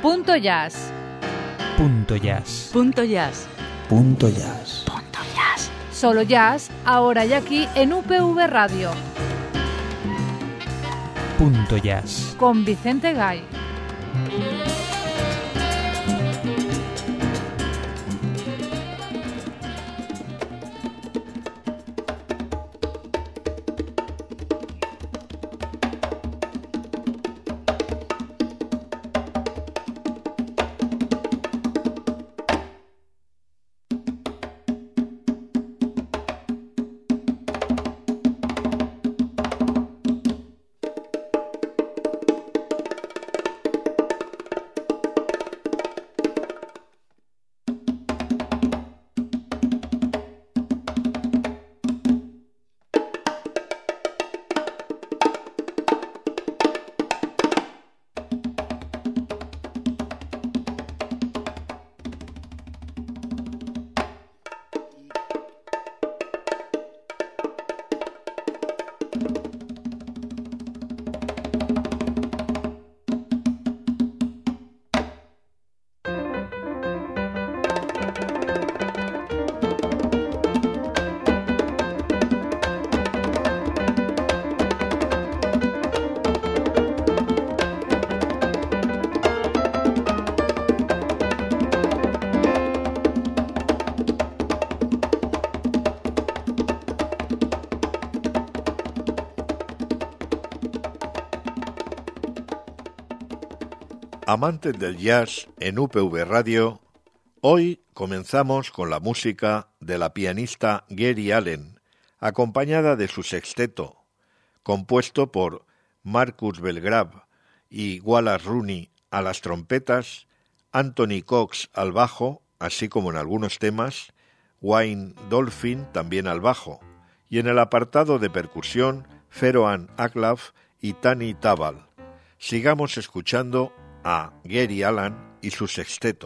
Punto Jazz. Punto Jazz. Punto Jazz. Punto Jazz. Punto Jazz. Solo jazz, ahora y aquí en UPV Radio. Punto Jazz. Con Vicente Gay. Amantes del jazz en UPV Radio, hoy comenzamos con la música de la pianista Geri Allen, acompañada de su sexteto, compuesto por Marcus Belgrave y Wallace Rooney a las trompetas, Anthony Cox al bajo, así como en algunos temas, Wayne Dolphin también al bajo, y en el apartado de percusión, Feroan Aklaf y Tani Tabal. Sigamos escuchando a Geri Allen y su sexteto.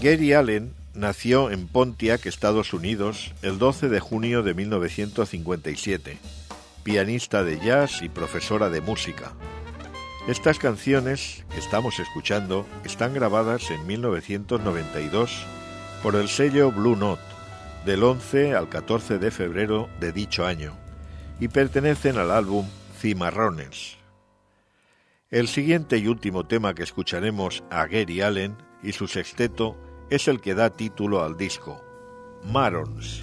Gary Allen nació en Pontiac, Estados Unidos, el 12 de junio de 1957, pianista de jazz y profesora de música. Estas canciones que estamos escuchando están grabadas en 1992 por el sello Blue Note, del 11 al 14 de febrero de dicho año, y pertenecen al álbum Cimarrones. El siguiente y último tema que escucharemos a Gary Allen y su sexteto es el que da título al disco, Marrons.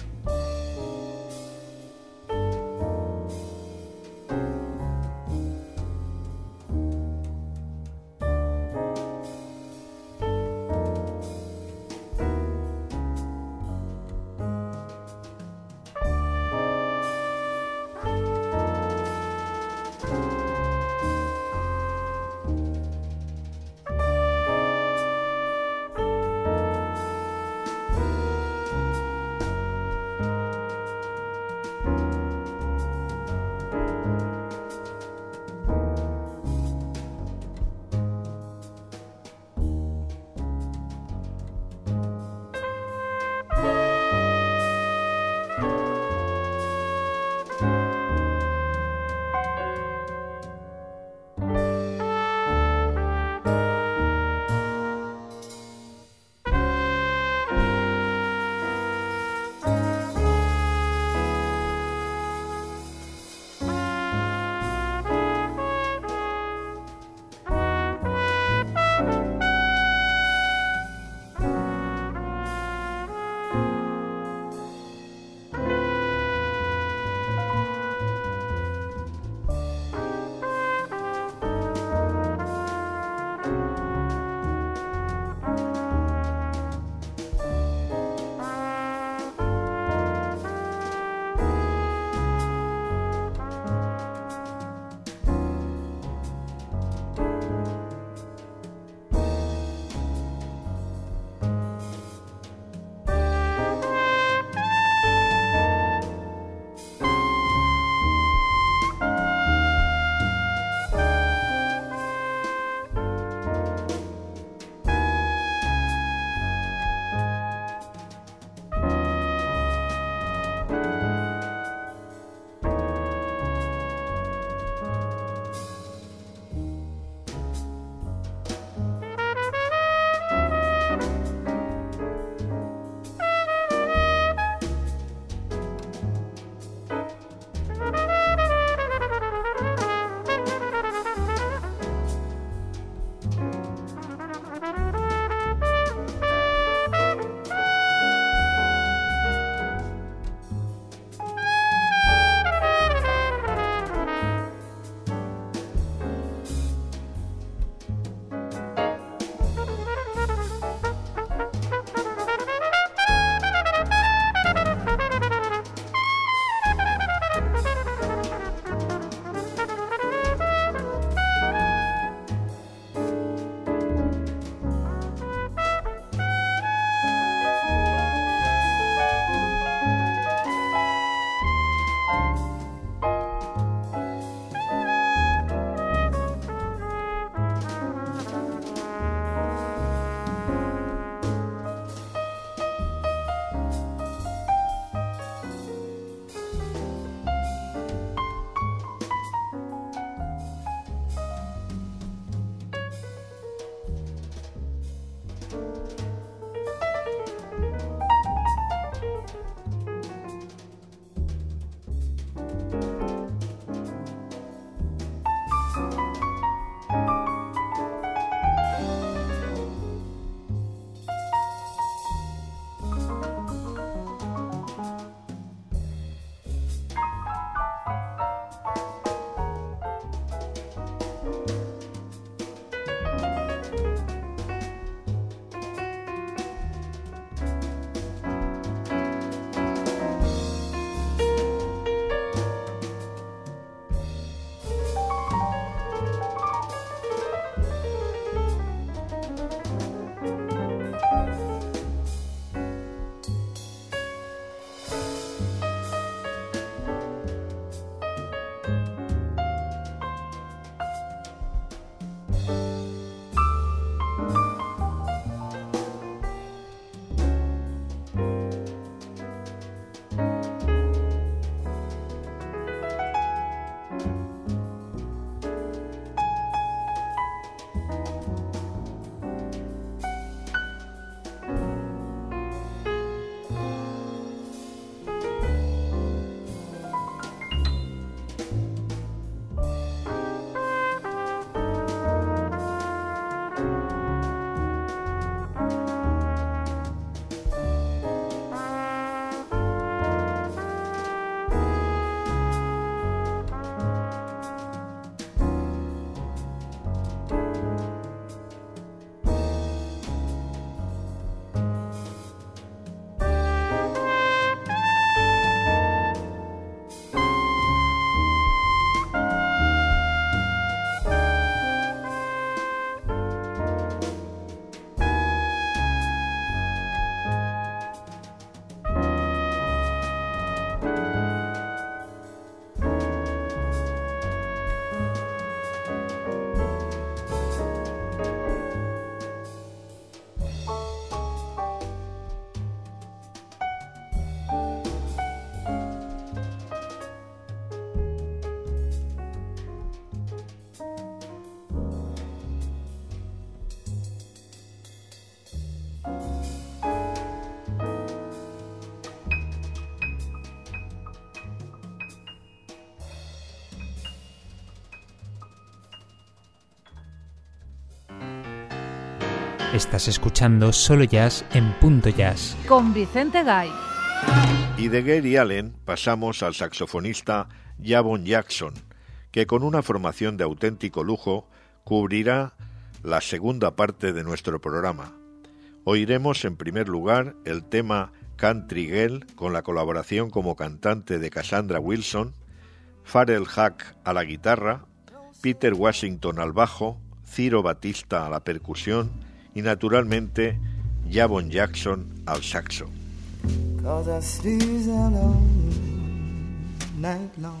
Estás escuchando Solo Jazz en Punto Jazz. Con Vicente Gay. Y de Gary Allen pasamos al saxofonista Javon Jackson, que con una formación de auténtico lujo cubrirá la segunda parte de nuestro programa. Oiremos en primer lugar el tema Country Girl con la colaboración como cantante de Cassandra Wilson, Pharrell Hack a la guitarra, Peter Washington al bajo, Ciro Batista a la percusión y naturalmente Javon Jackson al saxo. 'Cause I stays out all night long.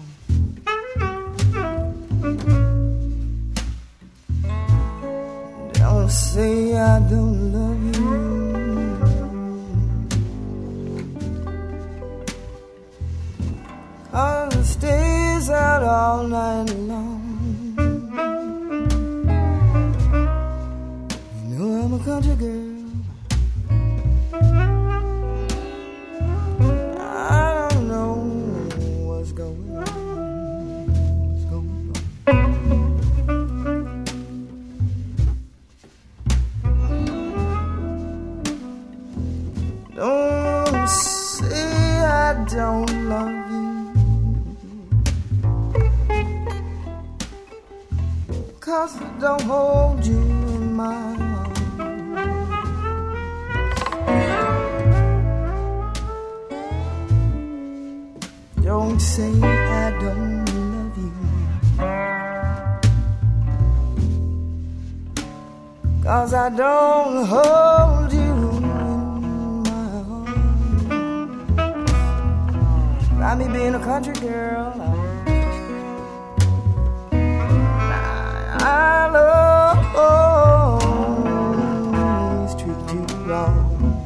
Don't say I don't love you. I stays out all night long. You know I'm a country girl. Don't say I don't love you, 'cause I don't hold you in my arms. Don't say I don't love you, 'cause I don't hold you. I me being a country girl, I always treat you wrong.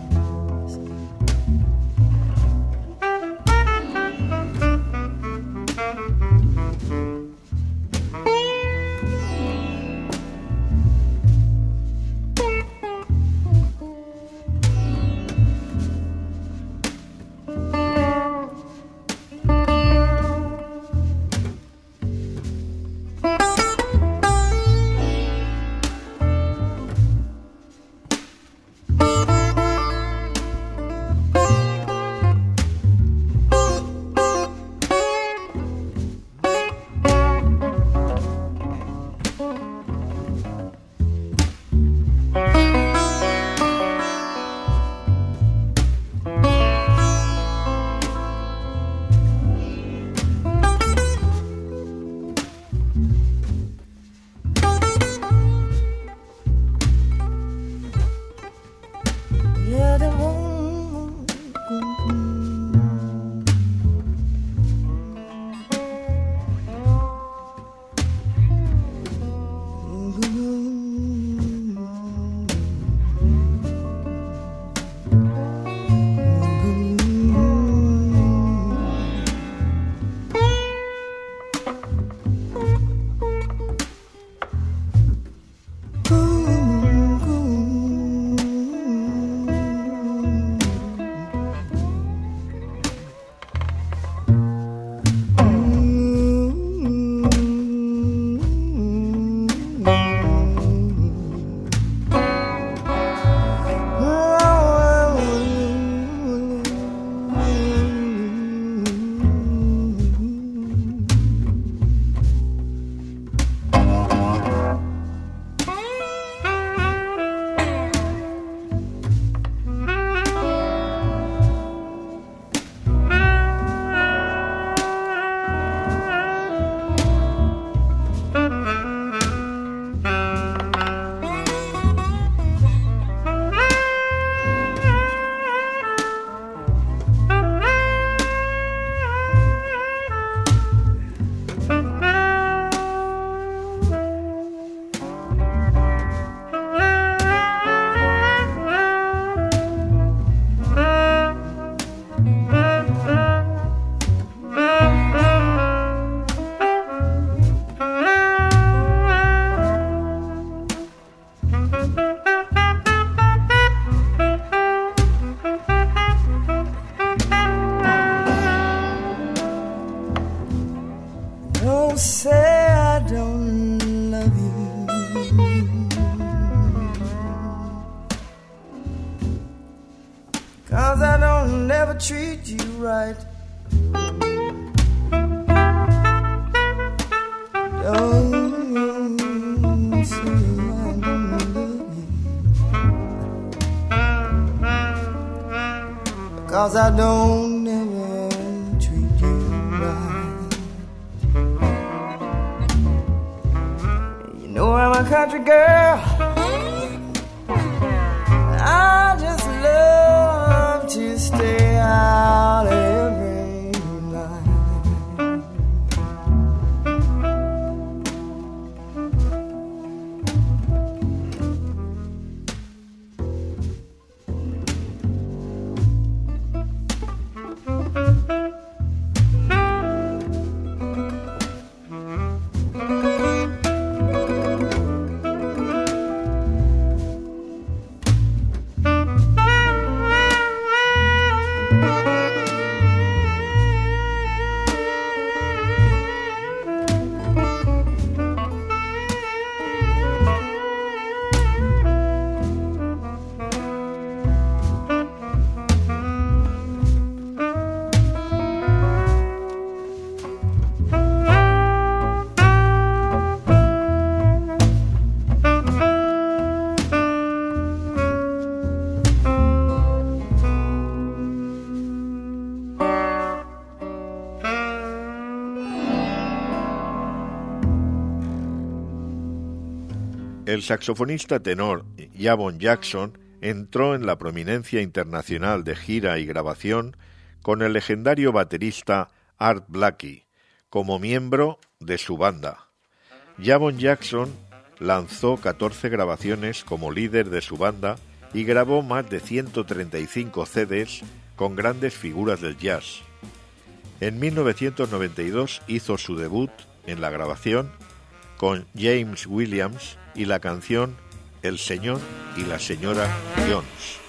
say I don't love you, right. Don't say I don't love you, 'cause I don't ever treat you right. You know I'm a country girl, I just love to stay out every night. El saxofonista tenor Javon Jackson entró en la prominencia internacional de gira y grabación con el legendario baterista Art Blakey como miembro de su banda. Javon Jackson lanzó 14 grabaciones como líder de su banda y grabó más de 135 CDs con grandes figuras del jazz. En 1992 hizo su debut en la grabación con James Williams y la canción El señor y la señora Jones.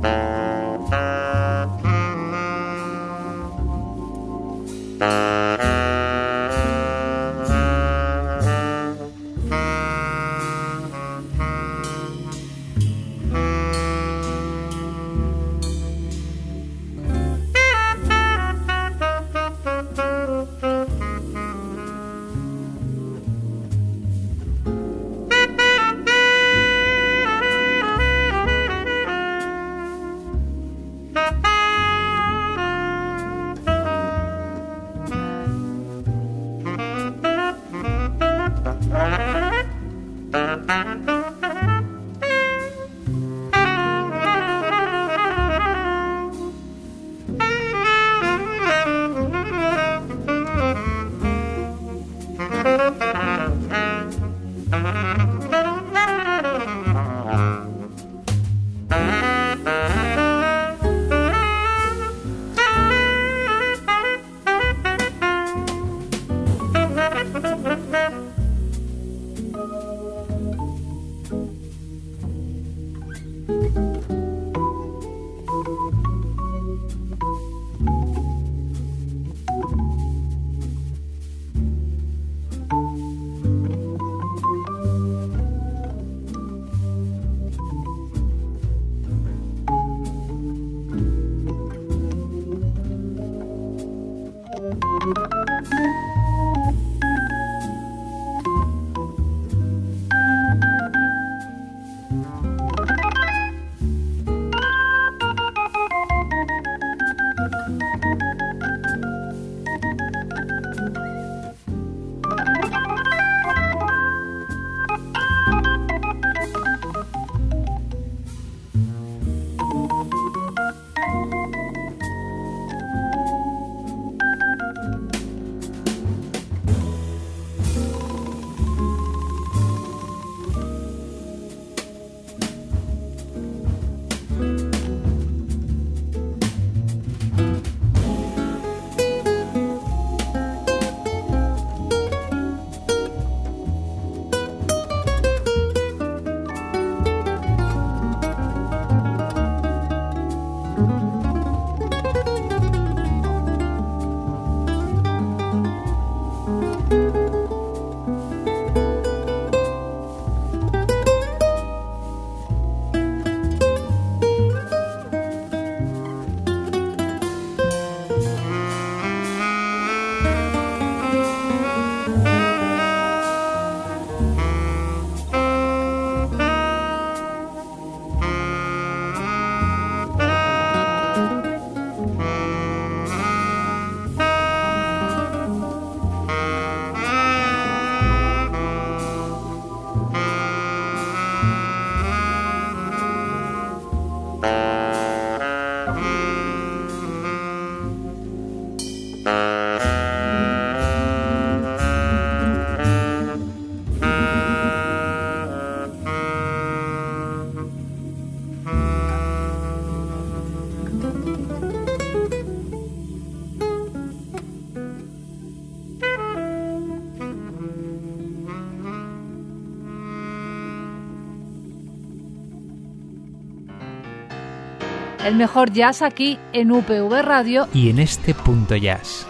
El mejor jazz aquí en UPV Radio y en este punto jazz.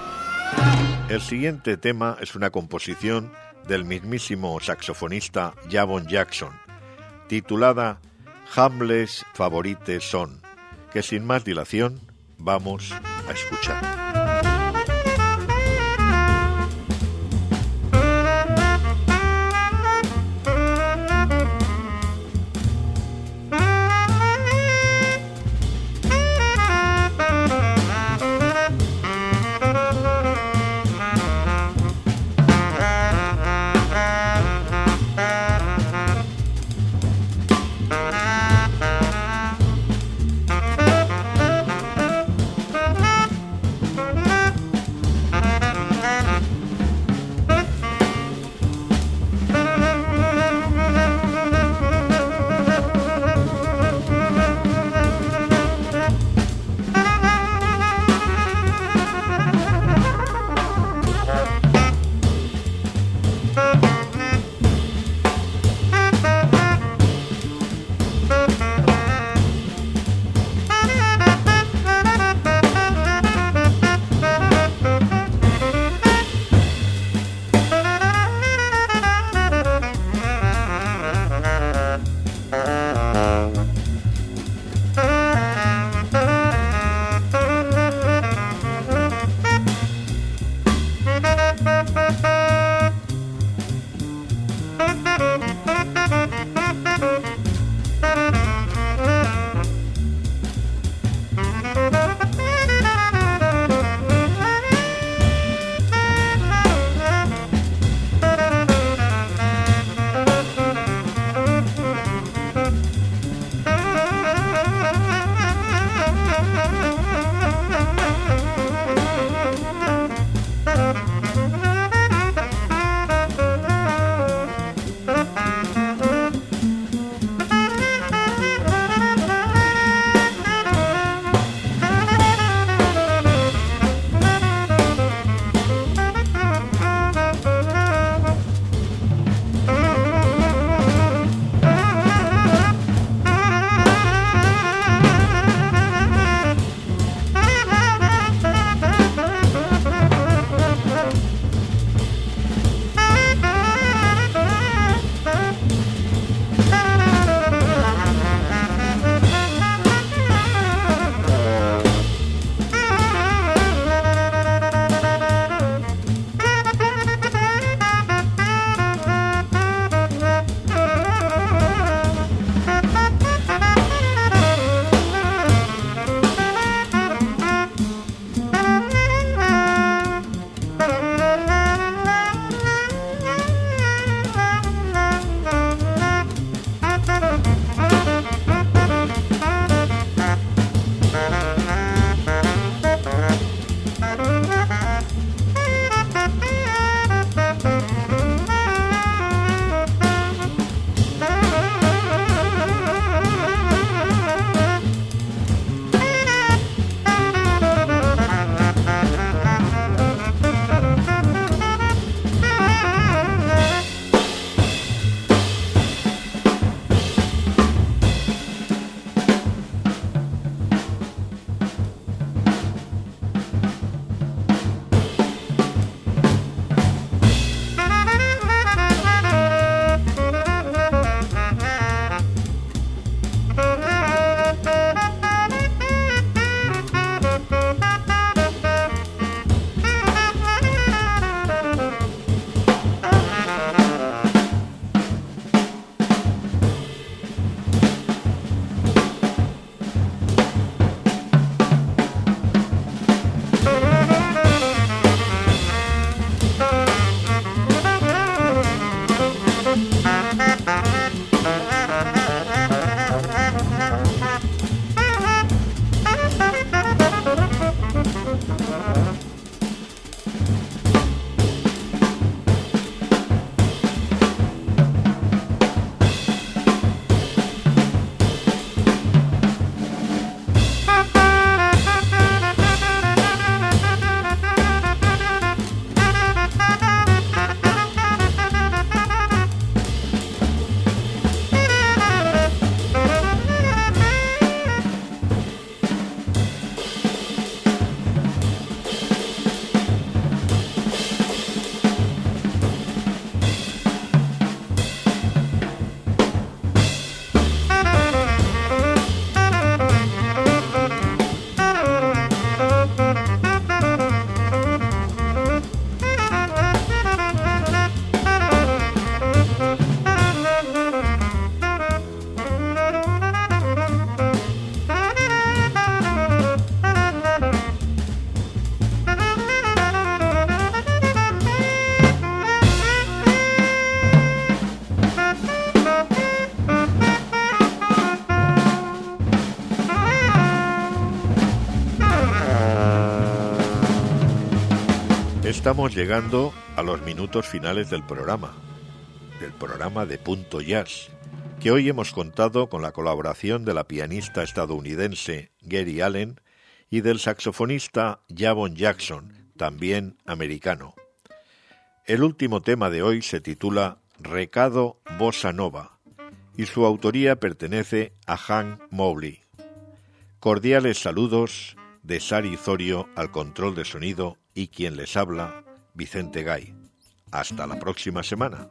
El siguiente tema es una composición del mismísimo saxofonista Javon Jackson, titulada Hamlet's Favorite Song, que sin más dilación vamos a escuchar. estamos llegando a los minutos finales del programa de Punto Jazz, que hoy hemos contado con la colaboración de la pianista estadounidense Geri Allen y del saxofonista Javon Jackson, también americano. El último tema de hoy se titula Recado Bossa Nova y su autoría pertenece a Hank Mobley. Cordiales saludos de Sari Zorio al control de sonido y quien les habla, Vicente Gay. Hasta la próxima semana.